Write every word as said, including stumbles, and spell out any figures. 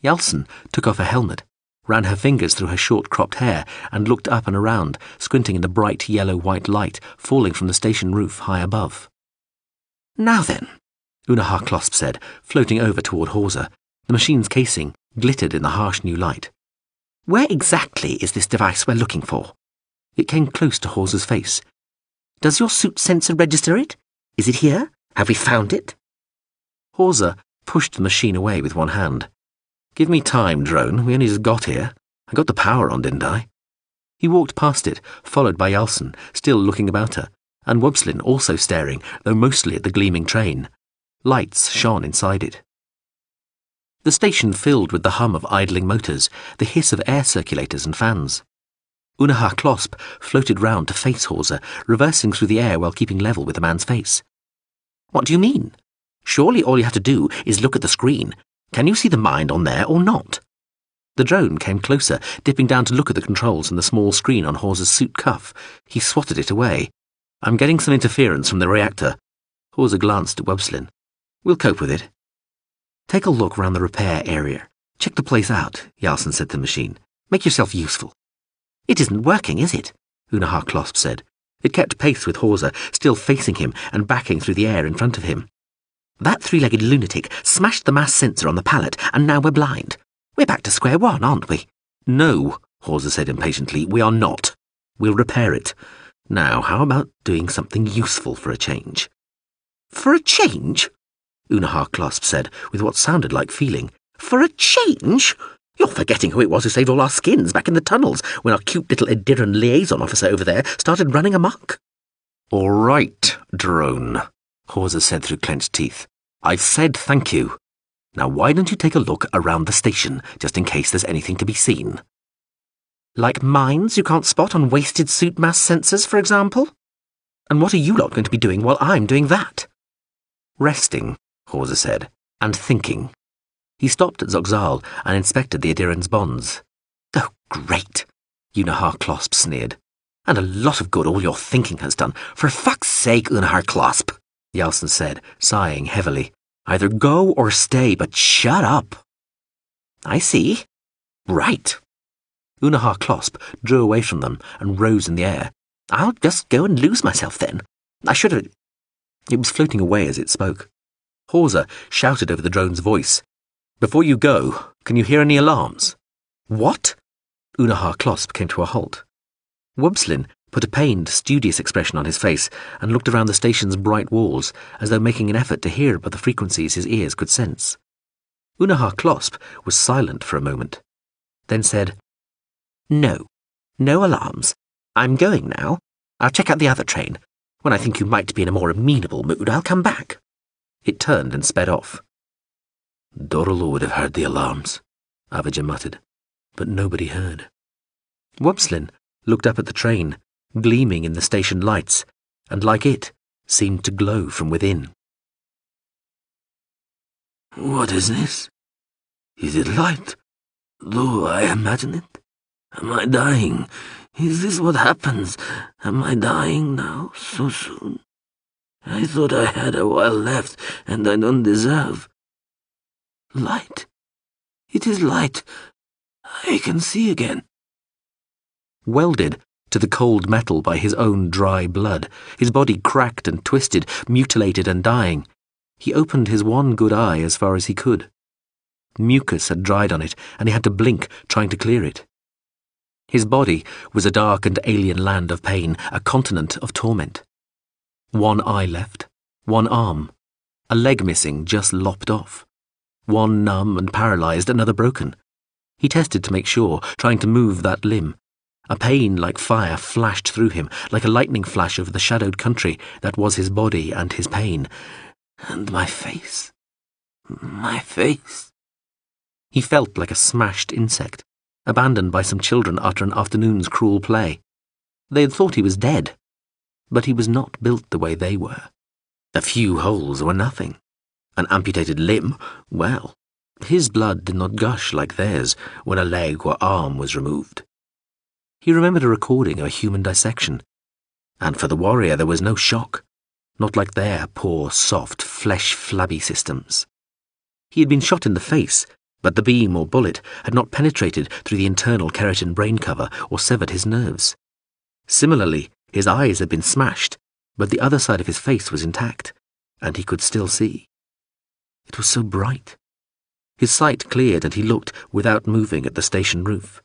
Hjalsen took off her helmet, ran her fingers through her short-cropped hair, and looked up and around, squinting in the bright yellow-white light falling from the station roof high above. "Now then," Una Harklost said, floating over toward Hawser. The machine's casing glittered in the harsh new light. "Where exactly is this device we're looking for?" It came close to Hawser's face. "Does your suit sensor register it? Is it here? Have we found it?" Hawser pushed the machine away with one hand. "Give me time, drone. We only just got here. I got the power on, didn't I?" He walked past it, followed by Hjalsen, still looking about her, and Wobslin also staring, though mostly at the gleaming train. Lights shone inside it. The station filled with the hum of idling motors, the hiss of air circulators and fans. Una Harklost floated round to face Hawser, reversing through the air while keeping level with the man's face. "What do you mean? Surely all you have to do is look at the screen. Can you see the mind on there or not?" The drone came closer, dipping down to look at the controls and the small screen on Hawser's suit cuff. He swatted it away. "I'm getting some interference from the reactor." Hawser glanced at Wobslin. "We'll cope with it." "Take a look round the repair area. Check the place out," Hjalsen said to the machine. "Make yourself useful." "It isn't working, is it?" Una Harklost said. It kept pace with Hawser, still facing him and backing through the air in front of him. "That three-legged lunatic smashed the mass sensor on the pallet, and now we're blind. We're back to square one, aren't we?" "No," Hawser said impatiently, "we are not. We'll repair it. Now, how about doing something useful for a change?" "For a change?" Una Harklost said, with what sounded like feeling. "For a change? You're forgetting who it was who saved all our skins back in the tunnels when our cute little Ediran liaison officer over there started running amok." "All right, drone," Hawser said through clenched teeth. "I've said thank you. Now why don't you take a look around the station, just in case there's anything to be seen?" "Like mines you can't spot on wasted suit mass sensors, for example? And what are you lot going to be doing while I'm doing that?" "Resting," Hawser said, "and thinking." He stopped at Zoxal and inspected the Ediran's bonds. "Oh, great," Una Harklost sneered. "And a lot of good all your thinking has done. For fuck's sake, Una Harklost," Hjalsen said, sighing heavily. "Either go or stay, but shut up." "I see. Right." Una Harklost drew away from them and rose in the air. "I'll just go and lose myself then. I should have—" It was floating away as it spoke. Hawser shouted over the drone's voice. "Before you go, can you hear any alarms?" "What?" Una Harklost came to a halt. Wobslin put a pained, studious expression on his face and looked around the station's bright walls, as though making an effort to hear but the frequencies his ears could sense. Una Harklost was silent for a moment, then said, "No, no alarms. I'm going now. I'll check out the other train. When I think you might be in a more amenable mood, I'll come back." It turned and sped off. "Dorlo would have heard the alarms," Avaja muttered, but nobody heard. Wobslin looked up at the train, gleaming in the station lights, and like it, seemed to glow from within. "What is this? Is it light? Do I imagine it? Am I dying? Is this what happens? Am I dying now, so soon? I thought I had a while left, and I don't deserve. Light. It is light. I can see again." Welded to the cold metal by his own dry blood, his body cracked and twisted, mutilated and dying, he opened his one good eye as far as he could. Mucus had dried on it, and he had to blink, trying to clear it. His body was a dark and alien land of pain, a continent of torment. One eye left, one arm, a leg missing, just lopped off. One numb and paralyzed, another broken. He tested to make sure, trying to move that limb. A pain like fire flashed through him, like a lightning flash over the shadowed country that was his body and his pain. And my face. My face. He felt like a smashed insect, abandoned by some children after an afternoon's cruel play. They had thought he was dead, but he was not built the way they were. A few holes were nothing. An amputated limb, well, his blood did not gush like theirs when a leg or arm was removed. He remembered a recording of a human dissection, and for the warrior there was no shock, not like their poor, soft, flesh-flabby systems. He had been shot in the face, but the beam or bullet had not penetrated through the internal keratin brain cover or severed his nerves. Similarly, his eyes had been smashed, but the other side of his face was intact, and he could still see. It was so bright. His sight cleared and he looked, without moving, at the station roof.